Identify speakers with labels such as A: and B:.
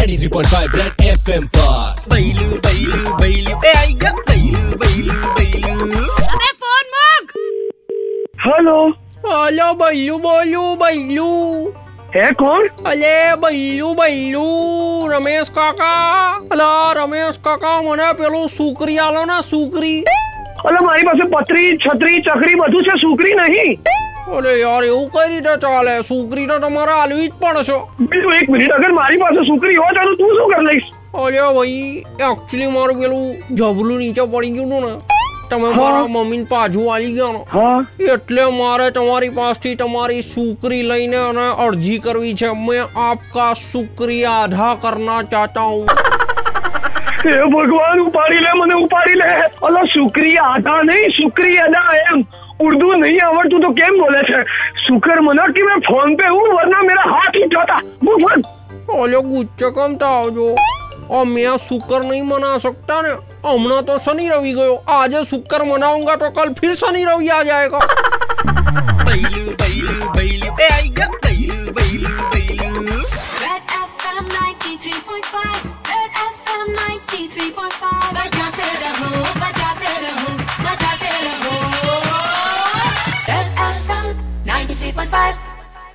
A: 93.5 Red FM पर
B: बैलू बैलू बैलू ए आई गया बैलू बैलू बैलू।
C: अबे फोन मुक।
D: हेलो
E: हेलो बल्लू बोलू बल्लू
D: है कौन?
E: अले बल्लू बल्लू रमेश કાકા અલા રમેશ કાકા મને પેલું સુકરી આલો ને સુકરી.
D: અલે મારી પાસે પતરી છત્રી ચકરી બધું છે, સુકરી નહીં.
E: અરે યાર એવું કઈ રીતે ચાલે? સુકરી તો તમારે આલવી જ પડશે.
D: બીજું એક મિનિટ, અગર મારી પાસે સુકરી હોય તો તું શું કરી લઈશ?
E: અરે ભાઈ એકચ્યુઅલી મારું પેલું જબલું નીચે પડી ગયું હતું ને, તમે મારા મમ્મીને પાછું આલી ગયા ને,
D: હા
E: એટલે મારે તમારી પાસેથી તમારી સુકરી લઈને અને અરજી કરવી છે. મેં આપકા શુક્રિયા અદા કરના ચાહતા હું.
D: હે ભગવાન, ઉપાડી લે મને, ઉપાડી લે. અલા શુક્રિયા અદા નહીં, શુક્રિયા અદા. એમ ઉર્દू नहीं आवड़तू तो केम बोले थे? शुक्र मना कि मैं फोन पे हूँ, वरना मेरा हाथ उठ जाता. बोल
E: ओलो गुस्से कम था जो, और मैं शुक्र नहीं मना सकता ने. हमने तो शनि रवि गयो, आज शुक्र मनाऊंगा तो कल फिर शनि रवि आ जाएगा.
B: बैलू बैलू बैलू ए आई गया